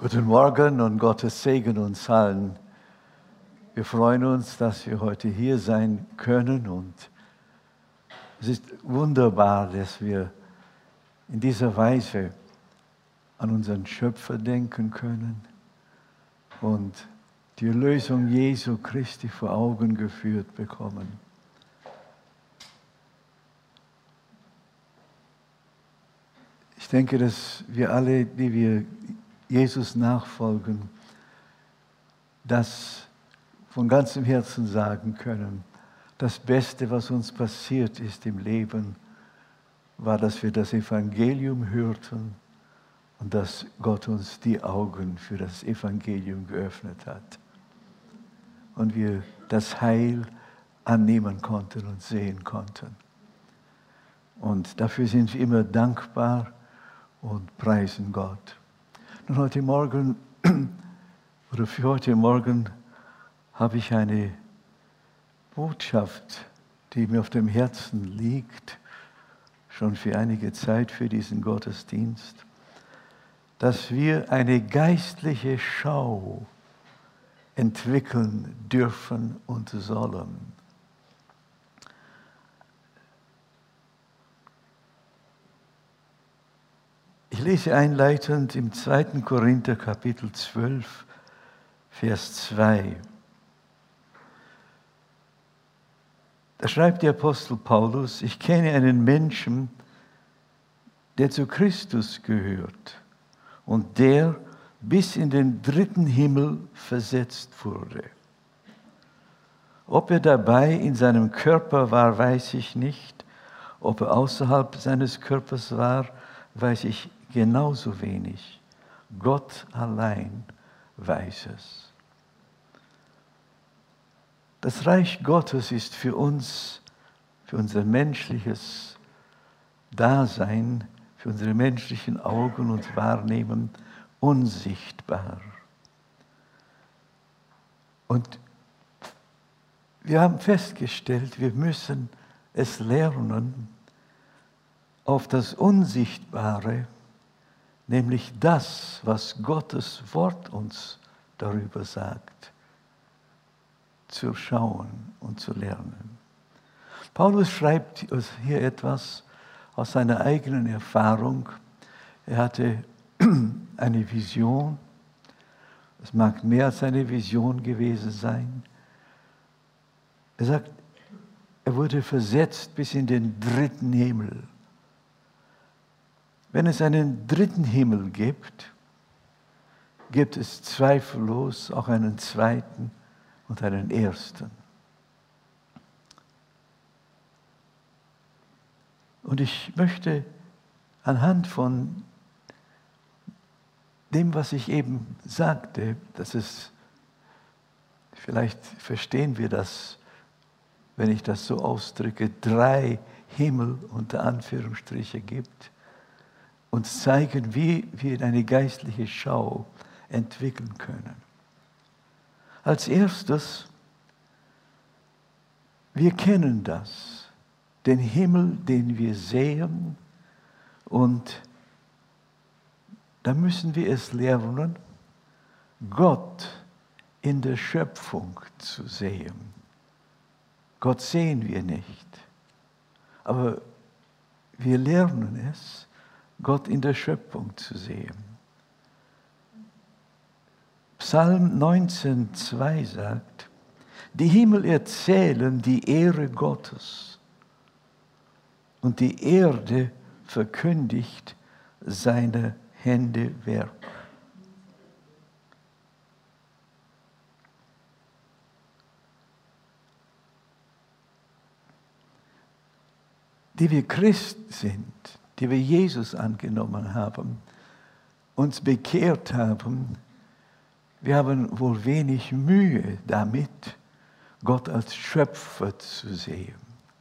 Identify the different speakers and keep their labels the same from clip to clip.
Speaker 1: Guten Morgen und Gottes Segen uns allen. Wir freuen uns, dass wir heute hier sein können und es ist wunderbar, dass wir in dieser Weise an unseren Schöpfer denken können und die Erlösung Jesu Christi vor Augen geführt bekommen. Ich denke, dass wir alle, die wir Jesus nachfolgen, das von ganzem Herzen sagen können. Das Beste, was uns passiert ist im Leben, war, dass wir das Evangelium hörten und dass Gott uns die Augen für das Evangelium geöffnet hat. Und wir das Heil annehmen konnten und sehen konnten. Und dafür sind wir immer dankbar und preisen Gott. Und heute Morgen, oder für heute Morgen, habe ich eine Botschaft, die mir auf dem Herzen liegt, schon für einige Zeit für diesen Gottesdienst, dass wir eine geistliche Schau entwickeln dürfen und sollen. Ich lese einleitend im 2. Korinther Kapitel 12, Vers 2. Da schreibt der Apostel Paulus: Ich kenne einen Menschen, der zu Christus gehört und der bis in den 3. Himmel versetzt wurde. Ob er dabei in seinem Körper war, weiß ich nicht. Ob er außerhalb seines Körpers war, weiß ich genauso wenig. Gott allein weiß es. Das Reich Gottes ist für uns, für unser menschliches Dasein, für unsere menschlichen Augen und Wahrnehmen unsichtbar. Und wir haben festgestellt, wir müssen es lernen, auf das Unsichtbare, nämlich das, was Gottes Wort uns darüber sagt, zu schauen und zu lernen. Paulus schreibt uns hier etwas aus seiner eigenen Erfahrung. Er hatte eine Vision. Es mag mehr als eine Vision gewesen sein. Er sagt, er wurde versetzt bis in den 3. Himmel. Wenn es einen 3. Himmel gibt, gibt es zweifellos auch einen 2. und einen 1. Und ich möchte anhand von dem, was ich eben sagte, dass es, vielleicht verstehen wir das, wenn ich das so ausdrücke, 3 Himmel unter Anführungsstriche gibt, uns zeigen, wie wir eine geistliche Schau entwickeln können. Als erstes, wir kennen das, den Himmel, den wir sehen, und da müssen wir es lernen, Gott in der Schöpfung zu sehen. Gott sehen wir nicht, aber wir lernen es, Gott in der Schöpfung zu sehen. Psalm 19,2 sagt, die Himmel erzählen die Ehre Gottes und die Erde verkündigt seine Hände Werk. Die wir Christ sind, die wir Jesus angenommen haben, uns bekehrt haben, wir haben wohl wenig Mühe damit, Gott als Schöpfer zu sehen.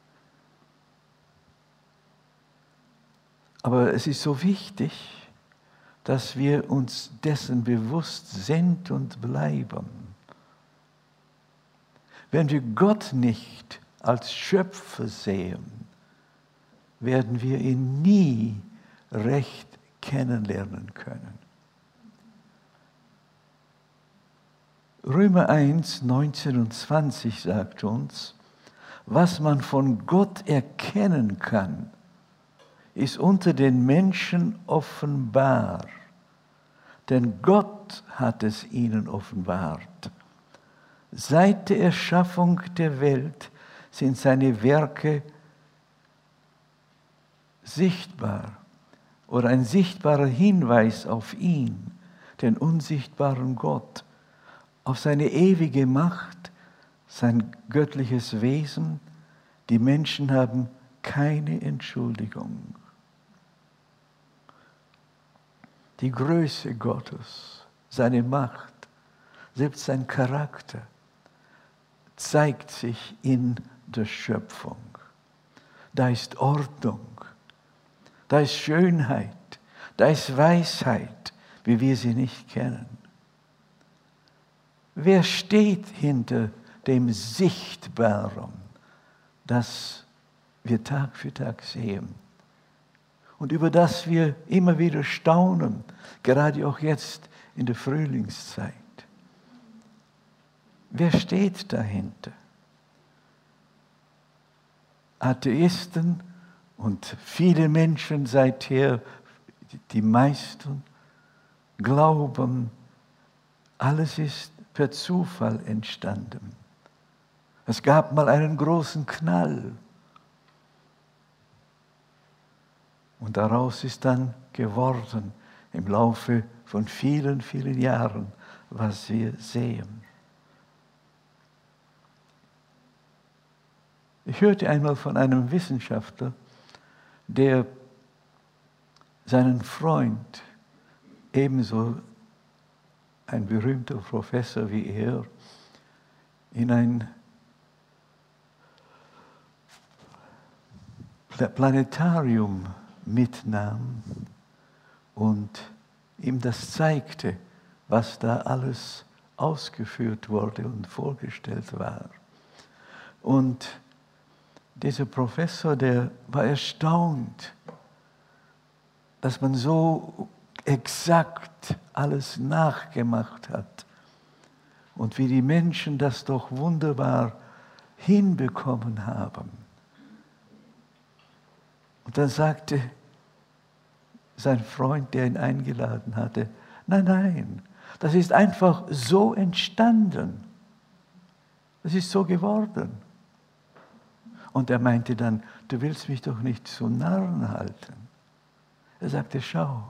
Speaker 1: Aber es ist so wichtig, dass wir uns dessen bewusst sind und bleiben. Wenn wir Gott nicht als Schöpfer sehen, werden wir ihn nie recht kennenlernen können. Römer 1, 19 und 20 sagt uns, was man von Gott erkennen kann, ist unter den Menschen offenbar. Denn Gott hat es ihnen offenbart. Seit der Erschaffung der Welt sind seine Werke sichtbar oder ein sichtbarer Hinweis auf ihn, den unsichtbaren Gott, auf seine ewige Macht, sein göttliches Wesen. Die Menschen haben keine Entschuldigung. Die Größe Gottes, seine Macht, selbst sein Charakter zeigt sich in der Schöpfung. Da ist Ordnung, da ist Schönheit, da ist Weisheit, wie wir sie nicht kennen. Wer steht hinter dem Sichtbaren, das wir Tag für Tag sehen und über das wir immer wieder staunen, gerade auch jetzt in der Frühlingszeit? Wer steht dahinter? Atheisten und viele Menschen seither, die meisten, glauben, alles ist per Zufall entstanden. Es gab mal einen großen Knall. Und daraus ist dann geworden, im Laufe von vielen, vielen Jahren, was wir sehen. Ich hörte einmal von einem Wissenschaftler, der seinen Freund, ebenso ein berühmter Professor wie er, in ein Planetarium mitnahm und ihm das zeigte, was da alles ausgeführt wurde und vorgestellt war. Und dieser Professor, der war erstaunt, dass man so exakt alles nachgemacht hat und wie die Menschen das doch wunderbar hinbekommen haben. Und dann sagte sein Freund, der ihn eingeladen hatte, nein, nein, das ist einfach so entstanden. Das ist so geworden. Und er meinte dann, du willst mich doch nicht zu Narren halten. Er sagte, schau,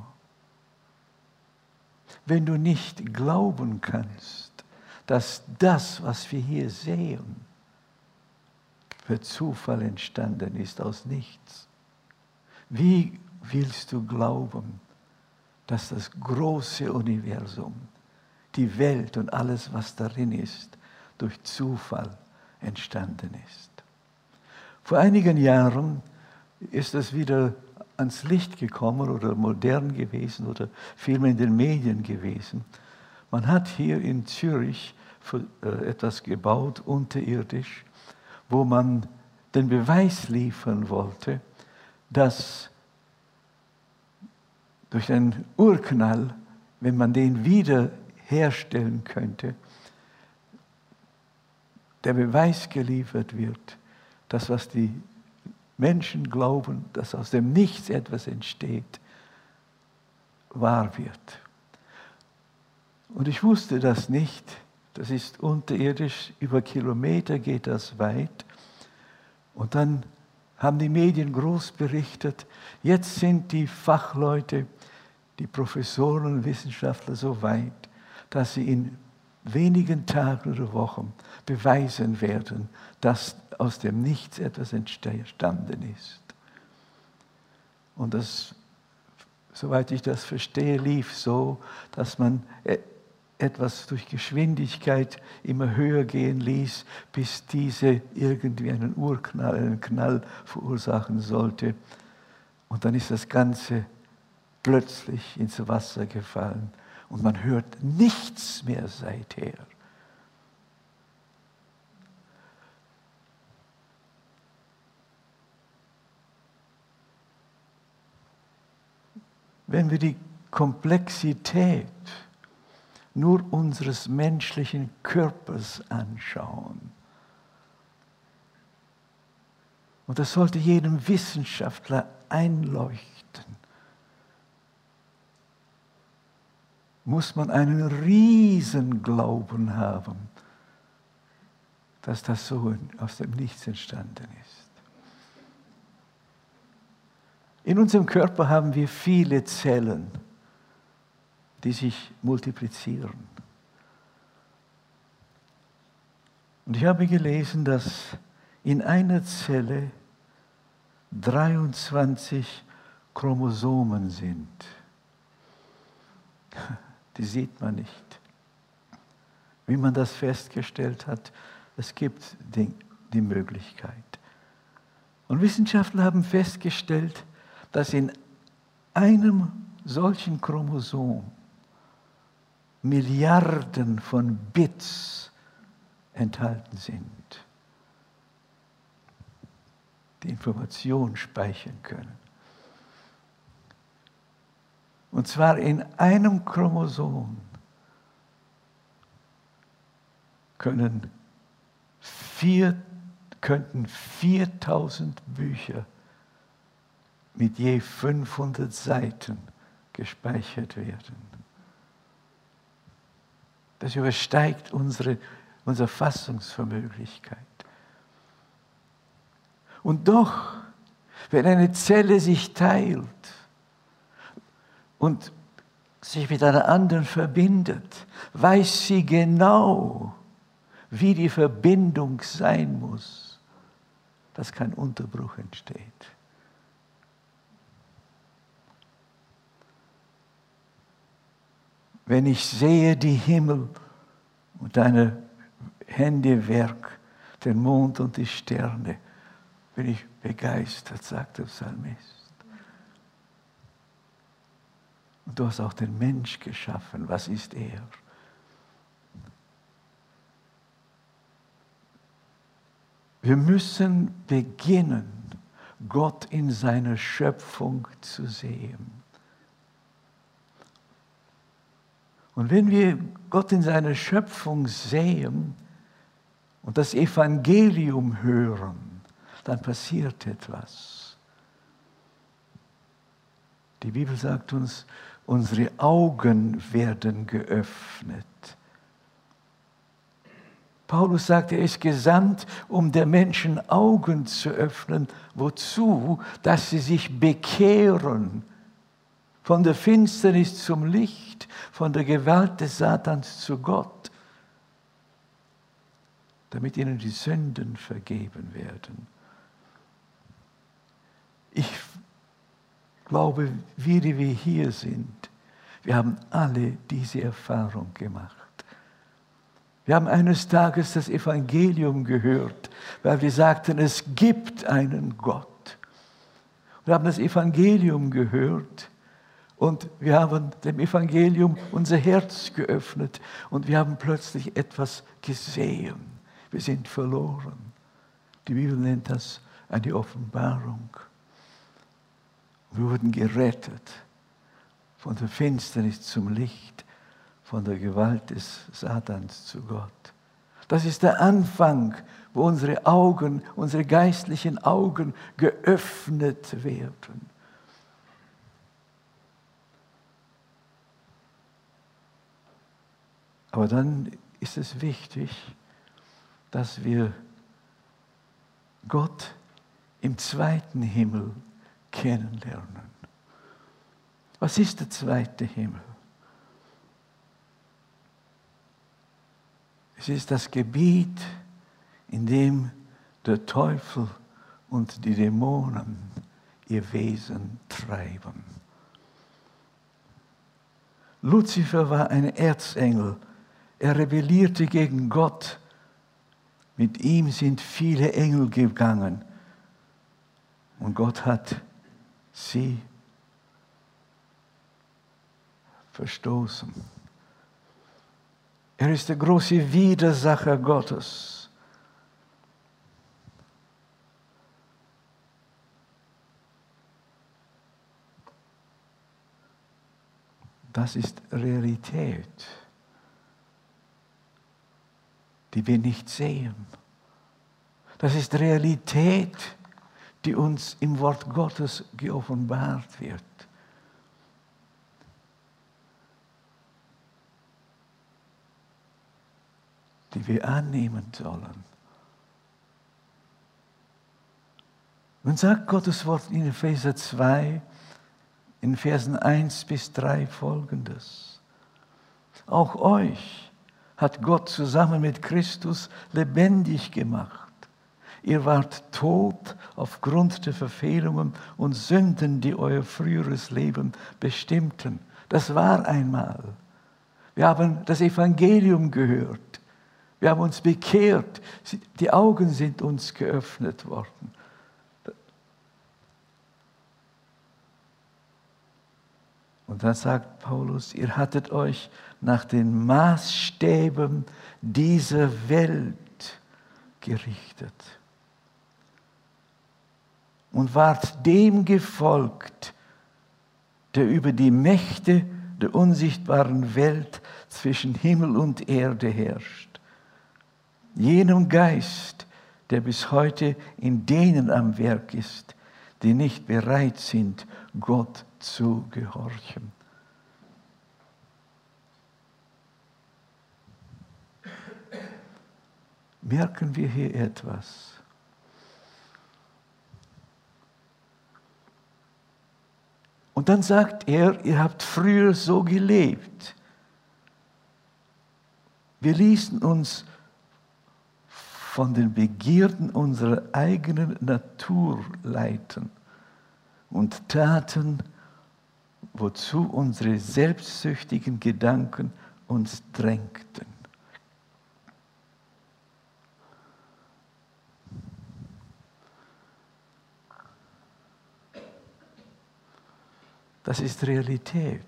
Speaker 1: wenn du nicht glauben kannst, dass das, was wir hier sehen, per Zufall entstanden ist, aus nichts, wie willst du glauben, dass das große Universum, die Welt und alles, was darin ist, durch Zufall entstanden ist? Vor einigen Jahren ist es wieder ans Licht gekommen oder modern gewesen oder vielmehr in den Medien gewesen. Man hat hier in Zürich etwas gebaut, unterirdisch, wo man den Beweis liefern wollte, dass durch einen Urknall, wenn man den wieder herstellen könnte, der Beweis geliefert wird, das, was die Menschen glauben, dass aus dem Nichts etwas entsteht, wahr wird. Und ich wusste das nicht. Das ist unterirdisch, über Kilometer geht das weit. Und dann haben die Medien groß berichtet, jetzt sind die Fachleute, die Professoren und Wissenschaftler so weit, dass sie in wenigen Tagen oder Wochen beweisen werden, dass aus dem Nichts etwas entstanden ist. Und das, soweit ich das verstehe, lief so, dass man etwas durch Geschwindigkeit immer höher gehen ließ, bis diese irgendwie einen Urknall, einen Knall verursachen sollte. Und dann ist das Ganze plötzlich ins Wasser gefallen und man hört nichts mehr seither. Wenn wir die Komplexität nur unseres menschlichen Körpers anschauen. Und das sollte jedem Wissenschaftler einleuchten. Muss man einen Riesenglauben haben, dass das so aus dem Nichts entstanden ist. In unserem Körper haben wir viele Zellen, die sich multiplizieren. Und ich habe gelesen, dass in einer Zelle 23 Chromosomen sind. Die sieht man nicht. Wie man das festgestellt hat, es gibt die Möglichkeit. Und Wissenschaftler haben festgestellt, dass in einem solchen Chromosom Milliarden von Bits enthalten sind, die Information speichern können. Und zwar in einem Chromosom könnten 4000 Bücher mit je 500 Seiten gespeichert werden. Das übersteigt unsere Fassungsvermöglichkeit. Und doch, wenn eine Zelle sich teilt und sich mit einer anderen verbindet, weiß sie genau, wie die Verbindung sein muss, dass kein Unterbruch entsteht. Wenn ich sehe die Himmel und deine Händewerk, den Mond und die Sterne, bin ich begeistert, sagt der Psalmist. Und du hast auch den Mensch geschaffen. Was ist er? Wir müssen beginnen, Gott in seiner Schöpfung zu sehen. Und wenn wir Gott in seiner Schöpfung sehen und das Evangelium hören, dann passiert etwas. Die Bibel sagt uns, unsere Augen werden geöffnet. Paulus sagt, er ist gesandt, um der Menschen Augen zu öffnen. Wozu? Dass sie sich bekehren. Von der Finsternis zum Licht, von der Gewalt des Satans zu Gott. Damit ihnen die Sünden vergeben werden. Ich glaube, wir, die wir hier sind, wir haben alle diese Erfahrung gemacht. Wir haben eines Tages das Evangelium gehört, weil wir sagten, es gibt einen Gott. Wir haben das Evangelium gehört und wir haben dem Evangelium unser Herz geöffnet und wir haben plötzlich etwas gesehen. Wir sind verloren. Die Bibel nennt das eine Offenbarung. Wir wurden gerettet von der Finsternis zum Licht, von der Gewalt des Satans zu Gott. Das ist der Anfang, wo unsere Augen, unsere geistlichen Augen geöffnet werden. Aber dann ist es wichtig, dass wir Gott im zweiten Himmel kennenlernen. Was ist der zweite Himmel? Es ist das Gebiet, in dem der Teufel und die Dämonen ihr Wesen treiben. Luzifer war ein Erzengel. Er rebellierte gegen Gott. Mit ihm sind viele Engel gegangen. Und Gott hat sie verstoßen. Er ist der große Widersacher Gottes. Das ist Realität. die wir nicht sehen. Das ist Realität, die uns im Wort Gottes geoffenbart wird. Die wir annehmen sollen. Nun sagt Gottes Wort in Epheser 2, in Versen 1 bis 3 Folgendes. Auch euch hat Gott zusammen mit Christus lebendig gemacht. Ihr wart tot aufgrund der Verfehlungen und Sünden, die euer früheres Leben bestimmten. Das war einmal. Wir haben das Evangelium gehört. Wir haben uns bekehrt. Die Augen sind uns geöffnet worden. Und dann sagt Paulus, ihr hattet euch nach den Maßstäben dieser Welt gerichtet und wart dem gefolgt, der über die Mächte der unsichtbaren Welt zwischen Himmel und Erde herrscht. Jenem Geist, der bis heute in denen am Werk ist, die nicht bereit sind, Gott zu gehorchen. Merken wir hier etwas? Und dann sagt er, ihr habt früher so gelebt. Wir ließen uns von den Begierden unserer eigenen Natur leiten und taten, wozu unsere selbstsüchtigen Gedanken uns drängten. Das ist Realität.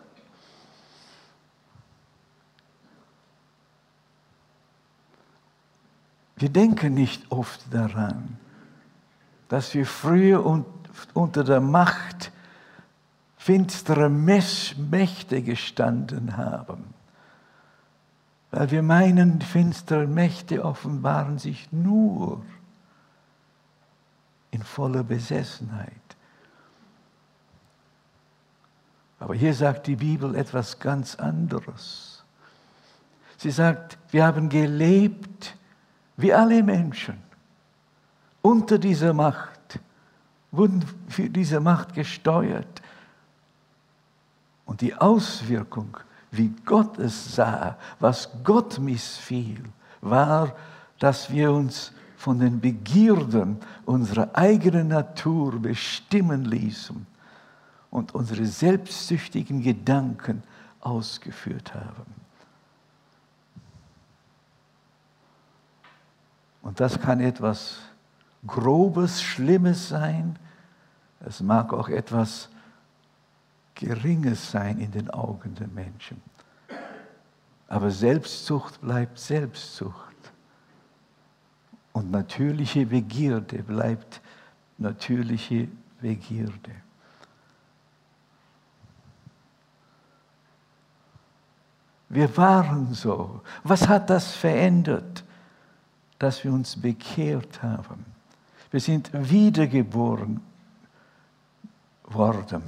Speaker 1: Wir denken nicht oft daran, dass wir früher unter der Macht finsterer Mächte gestanden haben. Weil wir meinen, finstere Mächte offenbaren sich nur in voller Besessenheit. Aber hier sagt die Bibel etwas ganz anderes. Sie sagt, wir haben gelebt wie alle Menschen unter dieser Macht, wurden für diese Macht gesteuert. Und die Auswirkung, wie Gott es sah, was Gott missfiel, war, dass wir uns von den Begierden unserer eigenen Natur bestimmen ließen und unsere selbstsüchtigen Gedanken ausgeführt haben. Und das kann etwas Grobes, Schlimmes sein. Es mag auch etwas Geringes sein in den Augen der Menschen. Aber Selbstsucht bleibt Selbstsucht. Und natürliche Begierde bleibt natürliche Begierde. Wir waren so. Was hat das verändert? Dass wir uns bekehrt haben. Wir sind wiedergeboren worden.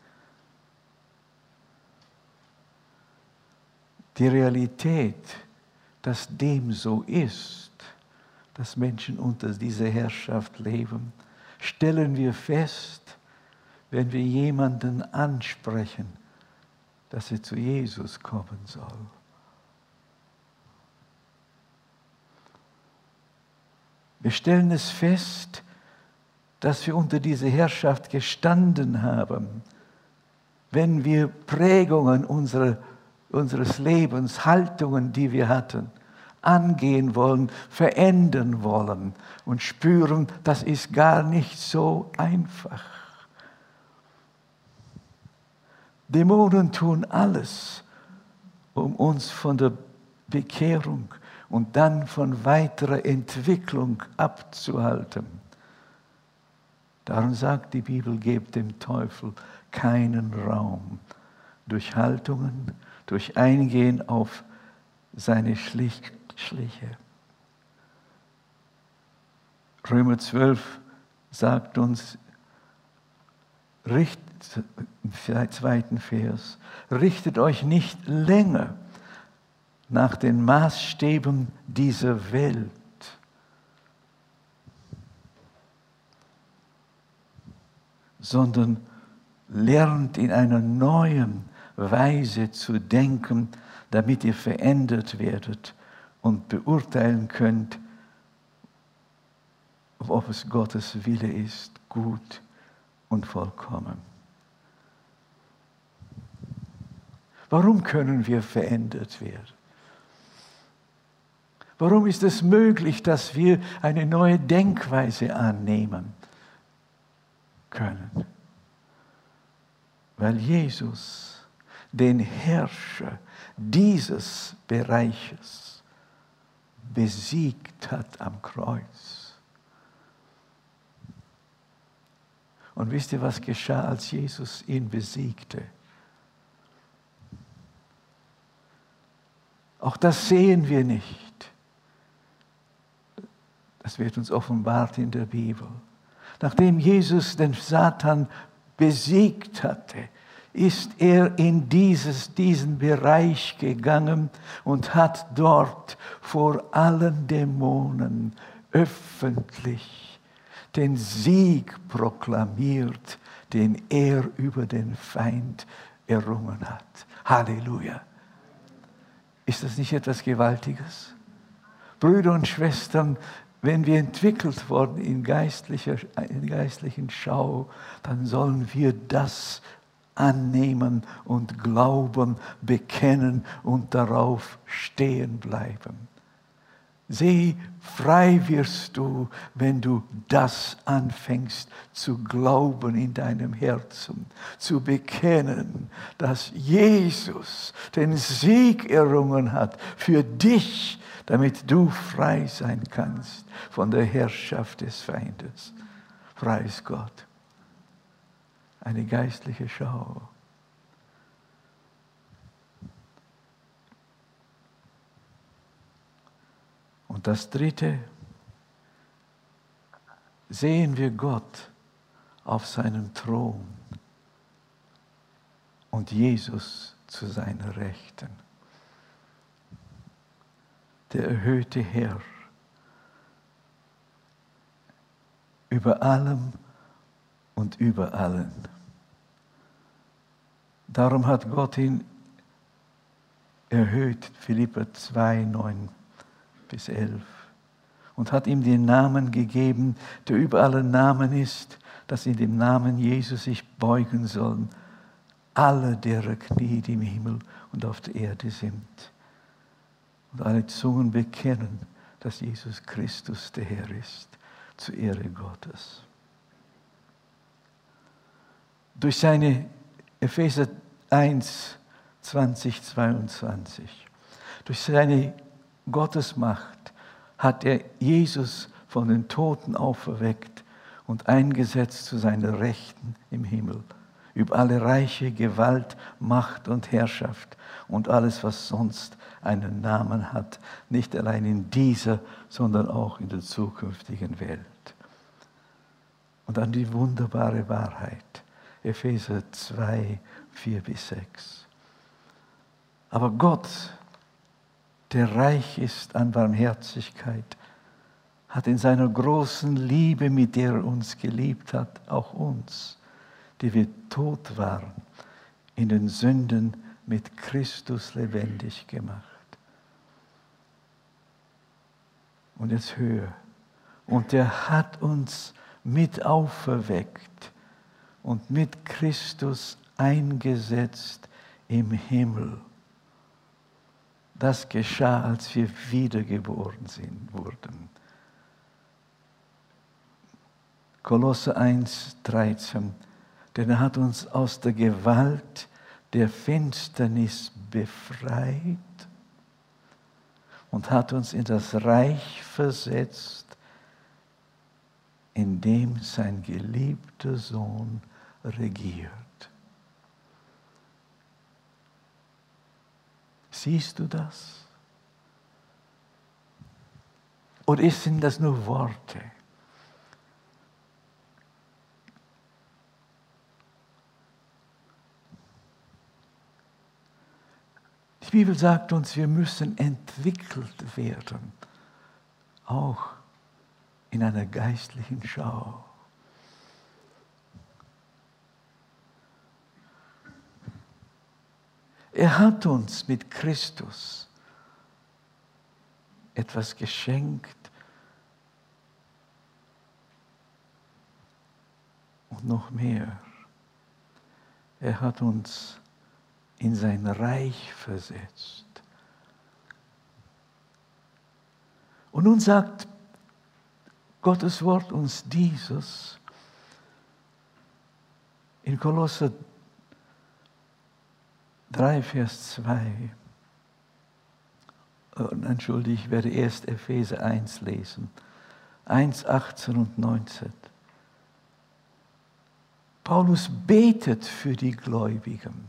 Speaker 1: Die Realität, dass dem so ist, dass Menschen unter dieser Herrschaft leben, stellen wir fest, wenn wir jemanden ansprechen, dass er zu Jesus kommen soll. Wir stellen es fest, dass wir unter dieser Herrschaft gestanden haben, wenn wir Prägungen unseres Lebens, Haltungen, die wir hatten, angehen wollen, verändern wollen und spüren, das ist gar nicht so einfach. Dämonen tun alles, um uns von der Bekehrung und dann von weiterer Entwicklung abzuhalten. Darum sagt die Bibel, gebt dem Teufel keinen Raum. Durch Haltungen, durch Eingehen auf seine Schliche. Römer 12 sagt uns, im zweiten Vers, richtet euch nicht länger nach den Maßstäben dieser Welt, sondern lernt in einer neuen Weise zu denken, damit ihr verändert werdet und beurteilen könnt, ob es Gottes Wille ist, gut und vollkommen. Warum können wir verändert werden? Warum ist es möglich, dass wir eine neue Denkweise annehmen können? Weil Jesus den Herrscher dieses Bereiches besiegt hat am Kreuz. Und wisst ihr, was geschah, als Jesus ihn besiegte? Auch das sehen wir nicht. Das wird uns offenbart in der Bibel. Nachdem Jesus den Satan besiegt hatte, ist er in diesen Bereich gegangen und hat dort vor allen Dämonen öffentlich den Sieg proklamiert, den er über den Feind errungen hat. Halleluja! Ist das nicht etwas Gewaltiges? Brüder und Schwestern, wenn wir entwickelt wurden in geistlichen Schau, dann sollen wir das annehmen und glauben, bekennen und darauf stehen bleiben. Sieh, frei wirst du, wenn du das anfängst zu glauben in deinem Herzen, zu bekennen, dass Jesus den Sieg errungen hat für dich, damit du frei sein kannst von der Herrschaft des Feindes. Preis Gott. Eine geistliche Schau. Und das Dritte, sehen wir Gott auf seinem Thron und Jesus zu seiner Rechten. Der erhöhte Herr über allem und über allen. Darum hat Gott ihn erhöht, Philipper 2, 9 bis 11, und hat ihm den Namen gegeben, der über alle Namen ist, dass in dem Namen Jesus sich beugen sollen alle derer Knie, die im Himmel und auf der Erde sind, und alle Zungen bekennen, dass Jesus Christus der Herr ist, zur Ehre Gottes. Durch seine Epheser 1, 20, 22, durch seine Gottesmacht hat er Jesus von den Toten auferweckt und eingesetzt zu seiner Rechten im Himmel, über alle Reiche, Gewalt, Macht und Herrschaft und alles, was sonst einen Namen hat, nicht allein in dieser, sondern auch in der zukünftigen Welt. Und dann die wunderbare Wahrheit, Epheser 2, 4 bis 6. Aber Gott, der reich ist an Barmherzigkeit, hat in seiner großen Liebe, mit der er uns geliebt hat, auch uns, die wir tot waren, in den Sünden mit Christus lebendig gemacht. Und jetzt höher. Und er hat uns mit auferweckt und mit Christus eingesetzt im Himmel. Das geschah, als wir wiedergeboren wurden. Kolosser 1, 13. Denn er hat uns aus der Gewalt der Finsternis befreit und hat uns in das Reich versetzt, in dem sein geliebter Sohn regiert. Siehst du das? Oder sind das nur Worte? Die Bibel sagt uns, wir müssen entwickelt werden, auch in einer geistlichen Schau. Er hat uns mit Christus etwas geschenkt und noch mehr. Er hat uns in sein Reich versetzt. Und nun sagt Gottes Wort uns dieses in Kolosser 3, Vers 2. Entschuldige, ich werde erst Epheser 1 lesen. 1, 18 und 19. Paulus betet für die Gläubigen,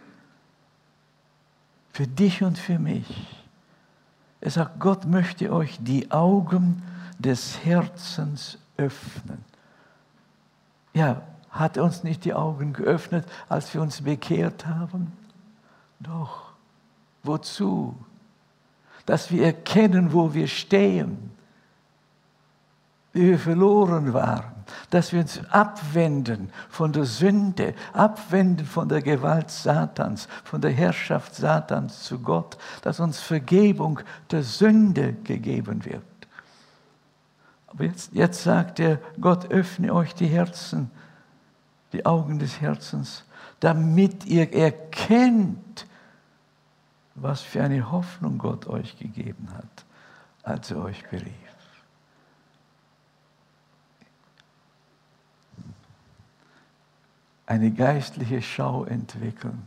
Speaker 1: für dich und für mich. Er sagt, Gott möchte euch die Augen des Herzens öffnen. Ja, hat er uns nicht die Augen geöffnet, als wir uns bekehrt haben? Doch. Wozu? Dass wir erkennen, wo wir stehen, wie wir verloren waren, dass wir uns abwenden von der Sünde, abwenden von der Gewalt Satans, von der Herrschaft Satans zu Gott, dass uns Vergebung der Sünde gegeben wird. Aber jetzt sagt er, Gott öffne euch die Herzen, die Augen des Herzens, damit ihr erkennt, was für eine Hoffnung Gott euch gegeben hat, als er euch berief. Eine geistliche Schau entwickeln.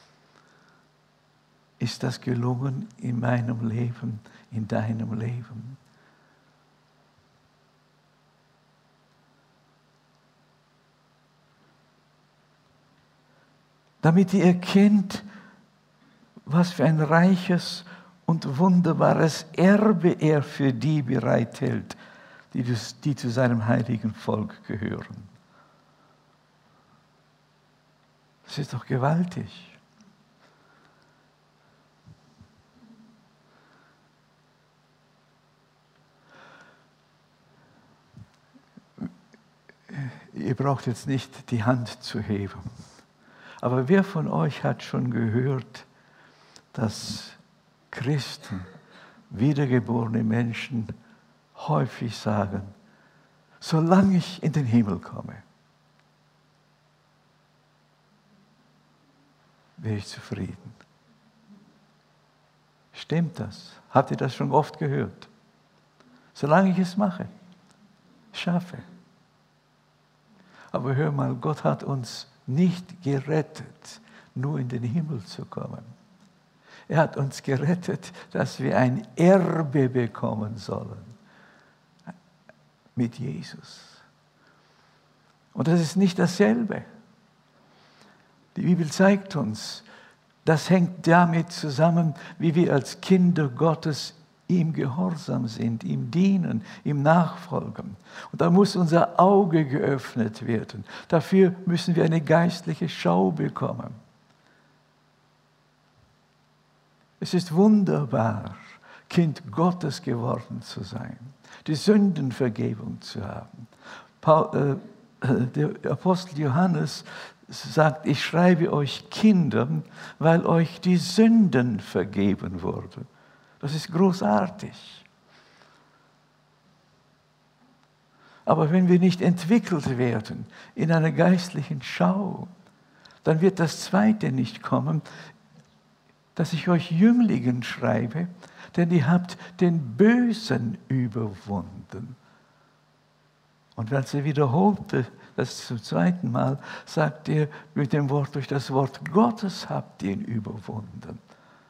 Speaker 1: Ist das gelungen in meinem Leben, in deinem Leben? Damit ihr erkennt, was für ein reiches und wunderbares Erbe er für die bereithält, die zu seinem heiligen Volk gehören. Das ist doch gewaltig. Ihr braucht jetzt nicht die Hand zu heben. Aber wer von euch hat schon gehört, dass Christen, wiedergeborene Menschen, häufig sagen, solange ich in den Himmel komme, wäre ich zufrieden. Stimmt das? Habt ihr das schon oft gehört? Solange ich es mache, schaffe. Aber hör mal, Gott hat uns nicht gerettet, nur in den Himmel zu kommen. Er hat uns gerettet, dass wir ein Erbe bekommen sollen mit Jesus. Und das ist nicht dasselbe. Die Bibel zeigt uns, das hängt damit zusammen, wie wir als Kinder Gottes ihm gehorsam sind, ihm dienen, ihm nachfolgen. Und da muss unser Auge geöffnet werden. Dafür müssen wir eine geistliche Schau bekommen. Es ist wunderbar, Kind Gottes geworden zu sein, die Sündenvergebung zu haben. Der Apostel Johannes sagt, ich schreibe euch Kindern, weil euch die Sünden vergeben wurden. Das ist großartig. Aber wenn wir nicht entwickelt werden in einer geistlichen Schau, dann wird das Zweite nicht kommen, dass ich euch Jünglingen schreibe, denn ihr habt den Bösen überwunden. Und als er wiederholte, das zum zweiten Mal, sagt er mit dem Wort, durch das Wort Gottes habt ihr ihn überwunden.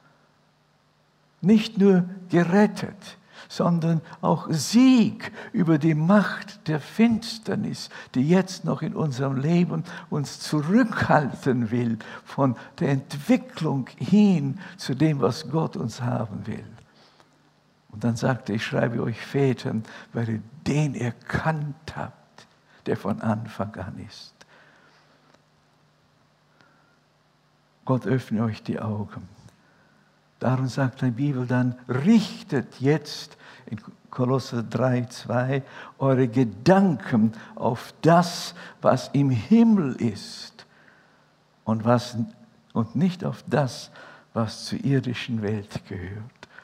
Speaker 1: Nicht nur gerettet, sondern auch Sieg über die Macht der Finsternis, die jetzt noch in unserem Leben uns zurückhalten will von der Entwicklung hin zu dem, was Gott uns haben will. Und dann sagte er, ich schreibe euch Vätern, weil ihr den erkannt habt, der von Anfang an ist. Gott öffne euch die Augen. Darum sagt die Bibel dann, richtet jetzt in Kolosser 3,2 eure Gedanken auf das, was im Himmel ist und nicht auf das, was zur irdischen Welt gehört.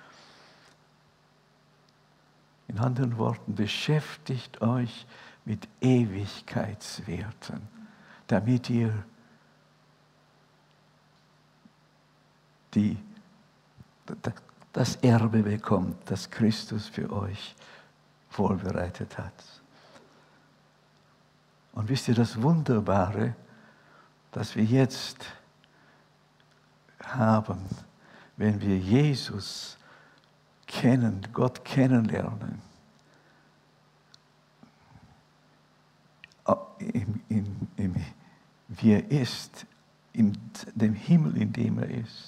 Speaker 1: In anderen Worten, beschäftigt euch mit Ewigkeitswerten, damit ihr das Erbe bekommt, das Christus für euch vorbereitet hat. Und wisst ihr das Wunderbare, das wir jetzt haben, wenn wir Jesus kennen, Gott kennenlernen, wie er ist, in dem Himmel, in dem er ist.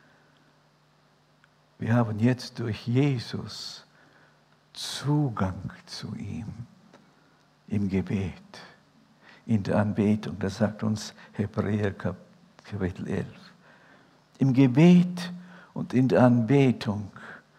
Speaker 1: Wir haben jetzt durch Jesus Zugang zu ihm im Gebet, in der Anbetung. Das sagt uns Hebräer Kapitel 11. Im Gebet und in der Anbetung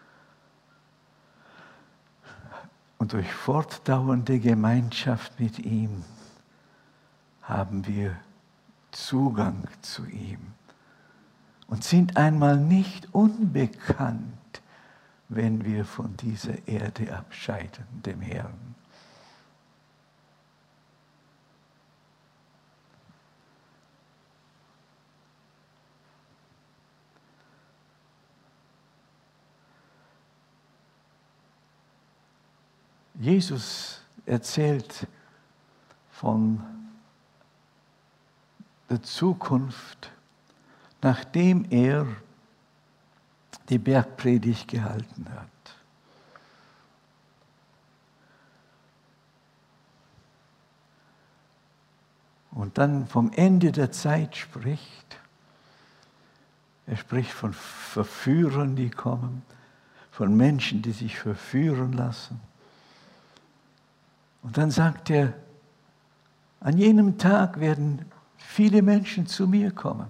Speaker 1: und durch fortdauernde Gemeinschaft mit ihm haben wir Zugang zu ihm und sind einmal nicht unbekannt, wenn wir von dieser Erde abscheiden, dem Herrn. Jesus erzählt von der Zukunft, nachdem er die Bergpredigt gehalten hat. Und dann vom Ende der Zeit spricht. Er spricht von Verführern, die kommen, von Menschen, die sich verführen lassen. Und dann sagt er, an jenem Tag werden viele Menschen zu mir kommen.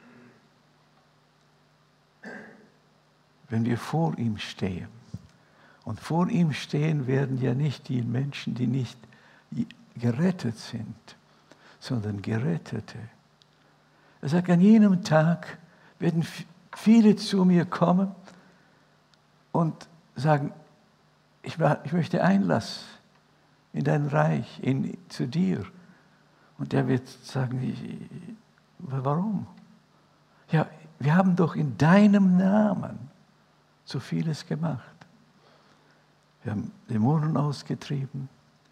Speaker 1: Wenn wir vor ihm stehen. Und vor ihm stehen werden ja nicht die Menschen, die nicht gerettet sind, sondern Gerettete. Er sagt, an jenem Tag werden viele zu mir kommen und sagen, ich möchte Einlass in dein Reich, zu dir. Und er wird sagen, warum? Ja, wir haben doch in deinem Namen so vieles gemacht. Wir haben Dämonen ausgetrieben,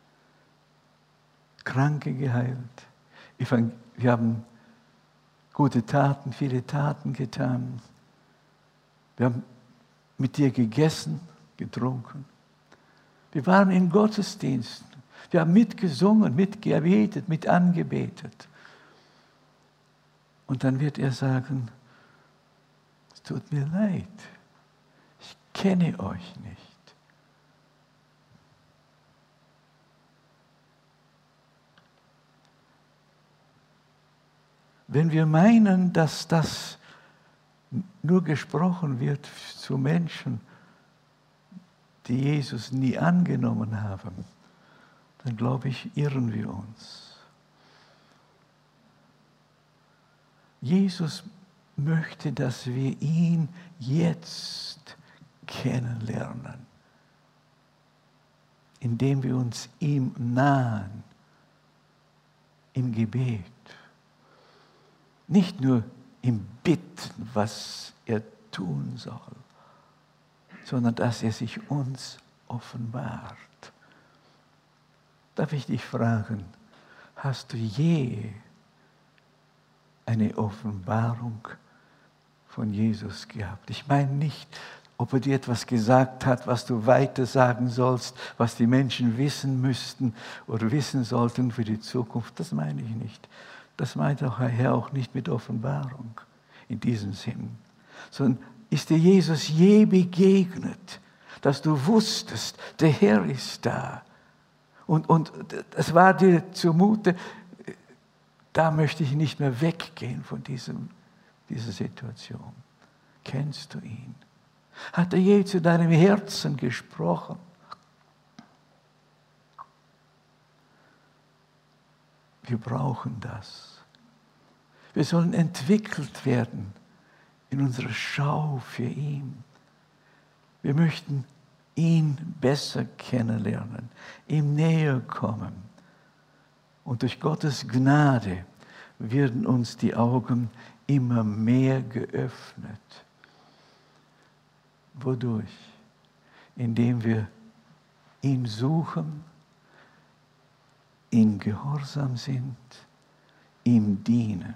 Speaker 1: Kranke geheilt. Wir haben gute Taten, viele Taten getan. Wir haben mit dir gegessen, getrunken. Wir waren in Gottesdiensten. Wir haben mitgesungen, mitgebetet, mit angebetet. Und dann wird er sagen, es tut mir leid, ich kenne euch nicht. Wenn wir meinen, dass das nur gesprochen wird zu Menschen, die Jesus nie angenommen haben, dann glaube ich, irren wir uns. Jesus möchte, dass wir ihn jetzt kennenlernen, indem wir uns ihm nahen, im Gebet. Nicht nur im Bitten, was er tun soll, sondern dass er sich uns offenbart. Darf ich dich fragen, hast du je eine Offenbarung von Jesus gehabt? Ich meine nicht, ob er dir etwas gesagt hat, was du weiter sagen sollst, was die Menschen wissen müssten oder wissen sollten für die Zukunft. Das meine ich nicht. Das meint auch der Herr auch nicht mit Offenbarung in diesem Sinn. Sondern ist dir Jesus je begegnet, dass du wusstest, der Herr ist da. Und es war dir zumute, da möchte ich nicht mehr weggehen von dieser Situation. Kennst du ihn? Hat er je zu deinem Herzen gesprochen? Wir brauchen das. Wir sollen entwickelt werden in unserer Schau für ihn. Wir möchten ihn besser kennenlernen, ihm näher kommen. Und durch Gottes Gnade werden uns die Augen immer mehr geöffnet. Wodurch? Indem wir ihn suchen, ihm gehorsam sind, ihm dienen.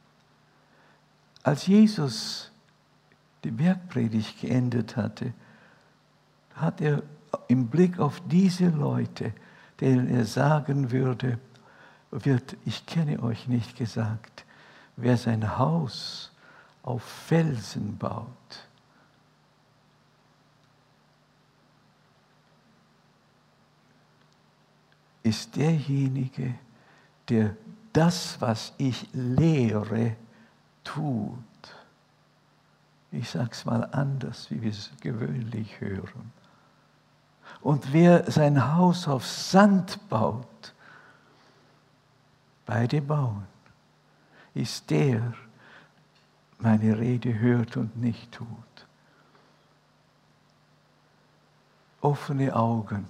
Speaker 1: Als Jesus die Bergpredigt geendet hatte, hat er im Blick auf diese Leute, denen er sagen würde, ich kenne euch nicht, gesagt, wer sein Haus auf Felsen baut, ist derjenige, der das, was ich lehre, tut. Ich sage es mal anders, wie wir es gewöhnlich hören. Und wer sein Haus auf Sand baut, beide bauen, ist der, meine Rede hört und nicht tut. Offene Augen,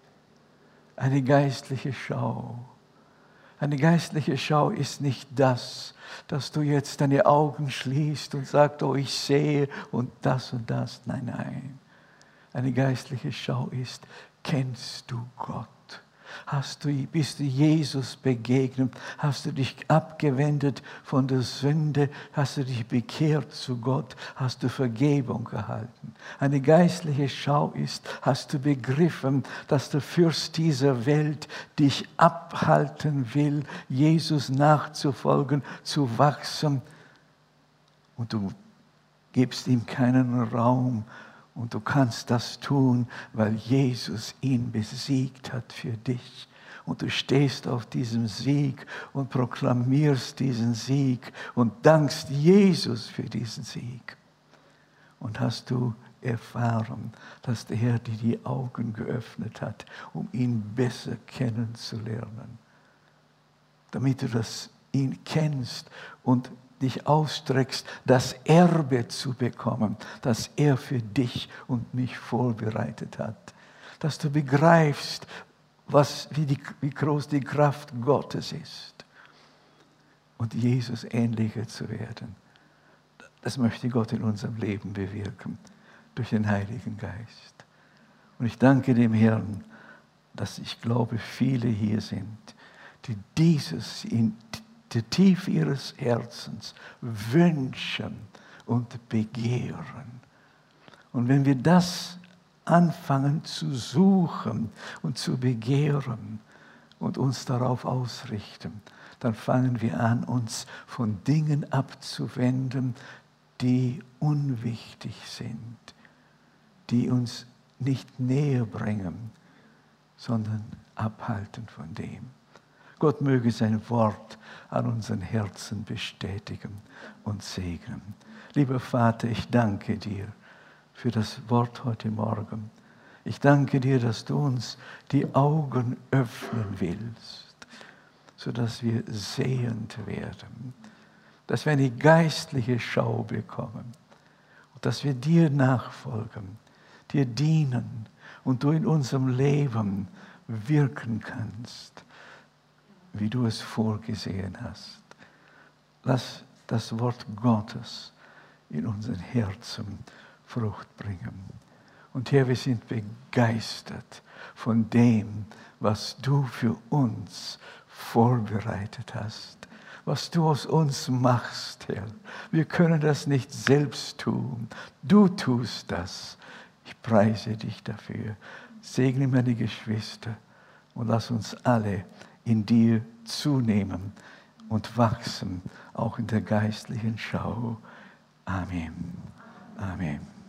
Speaker 1: eine geistliche Schau. Eine geistliche Schau ist nicht das, dass du jetzt deine Augen schließt und sagst, oh, ich sehe und das und das. Nein, nein. Eine geistliche Schau ist, kennst du Gott? Bist du Jesus begegnet? Hast du dich abgewendet von der Sünde? Hast du dich bekehrt zu Gott? Hast du Vergebung erhalten? Eine geistliche Schau ist, hast du begriffen, dass der Fürst dieser Welt dich abhalten will, Jesus nachzufolgen, zu wachsen. Und du gibst ihm keinen Raum. Und du kannst das tun, weil Jesus ihn besiegt hat für dich. Und du stehst auf diesem Sieg und proklamierst diesen Sieg und dankst Jesus für diesen Sieg. Und hast du erfahren, dass der Herr dir die Augen geöffnet hat, um ihn besser kennenzulernen. Damit du ihn kennst und dich ausstreckst, das Erbe zu bekommen, das er für dich und mich vorbereitet hat. Dass du begreifst, wie groß die Kraft Gottes ist. Und Jesus ähnlicher zu werden. Das möchte Gott in unserem Leben bewirken, durch den Heiligen Geist. Und ich danke dem Herrn, dass ich glaube, viele hier sind, die dieses in der Tiefe ihres Herzens wünschen und begehren. Und wenn wir das anfangen zu suchen und zu begehren und uns darauf ausrichten, dann fangen wir an, uns von Dingen abzuwenden, die unwichtig sind, die uns nicht näher bringen, sondern abhalten von dem. Gott möge sein Wort an unseren Herzen bestätigen und segnen. Lieber Vater, ich danke dir für das Wort heute Morgen. Ich danke dir, dass du uns die Augen öffnen willst, sodass wir sehend werden, dass wir eine geistliche Schau bekommen und dass wir dir nachfolgen, dir dienen und du in unserem Leben wirken kannst, wie du es vorgesehen hast. Lass das Wort Gottes in unseren Herzen Frucht bringen. Und Herr, wir sind begeistert von dem, was du für uns vorbereitet hast, was du aus uns machst, Herr. Wir können das nicht selbst tun. Du tust das. Ich preise dich dafür. Segne meine Geschwister und lass uns alle in dir zunehmen und wachsen, auch in der geistlichen Schau. Amen. Amen.